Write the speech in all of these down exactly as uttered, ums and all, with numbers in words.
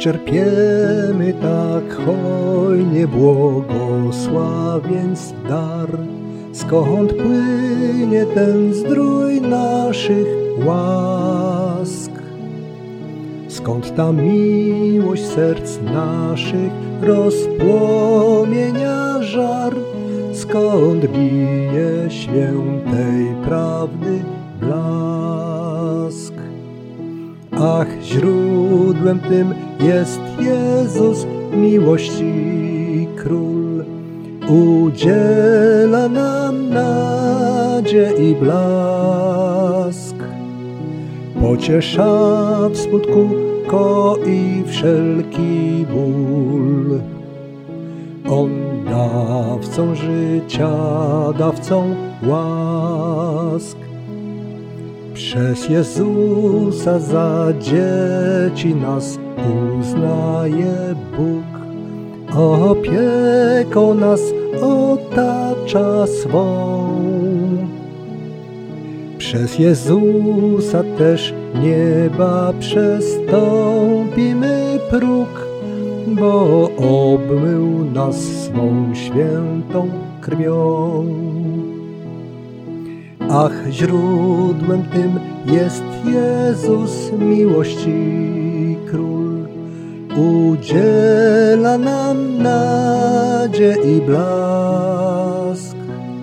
czerpiemy tak hojnie błogosławieństw dar. Skąd płynie ten zdrój naszych łask? Skąd ta miłość serc naszych rozpłomienia żar? Skąd bije świętej prawdy blask? Ach, źródłem tym jest Jezus, miłości Król. Udziela nam nadziei i blask. Pociesza w smutku, koi wszelki ból. On dawcą życia, dawcą łask. Przez Jezusa za dzieci nas uznaje Bóg. Opieką nas otacza swą. Przez Jezusa też nieba przestąpimy próg, bo obmył nas swą świętą krwią. Ach, źródłem tym jest Jezus, miłości Król. Udziela nam nadziei i blask.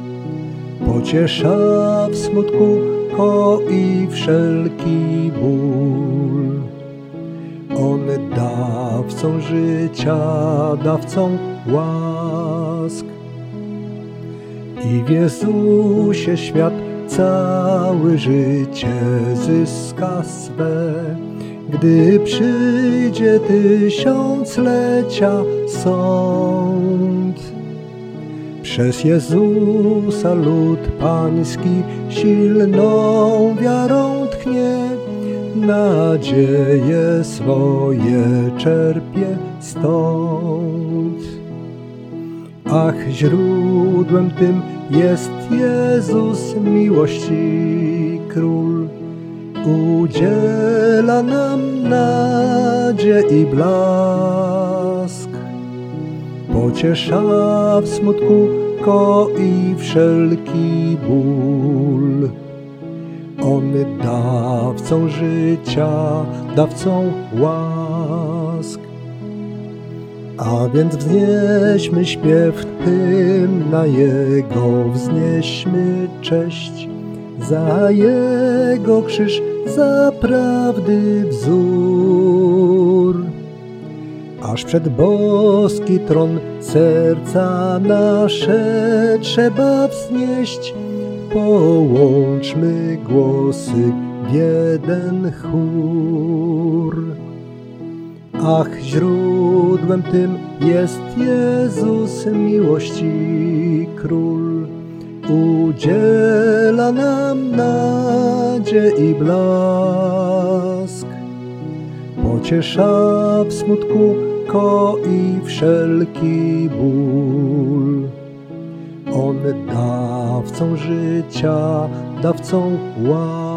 Pociesza w smutku, koi wszelki ból. On dawcą życia, dawcą łask. I w Jezusie świat cały życie zyska swe. Gdy przyjdzie tysiąclecia sąd. Przez Jezusa lud pański silną wiarą tchnie, nadzieje swoje czerpie stąd. Ach, źródłem tym jest Jezus, miłości Król. Udziela nam nadziei i blask. Pociesza w smutku, koi wszelki ból. On dawcą życia, dawcą łask. A więc wznieśmy śpiew hymn na Jego, wznieśmy cześć za Jego krzyż, za prawdy wzór. Aż przed boski tron serca nasze trzeba wznieść, połączmy głosy w jeden chór. Ach, źródłem tym jest Jezus, miłości Król. Udziela nam nadziei i blask. Pociesza w smutku, koi wszelki ból. On dawcą życia, dawcą łaski.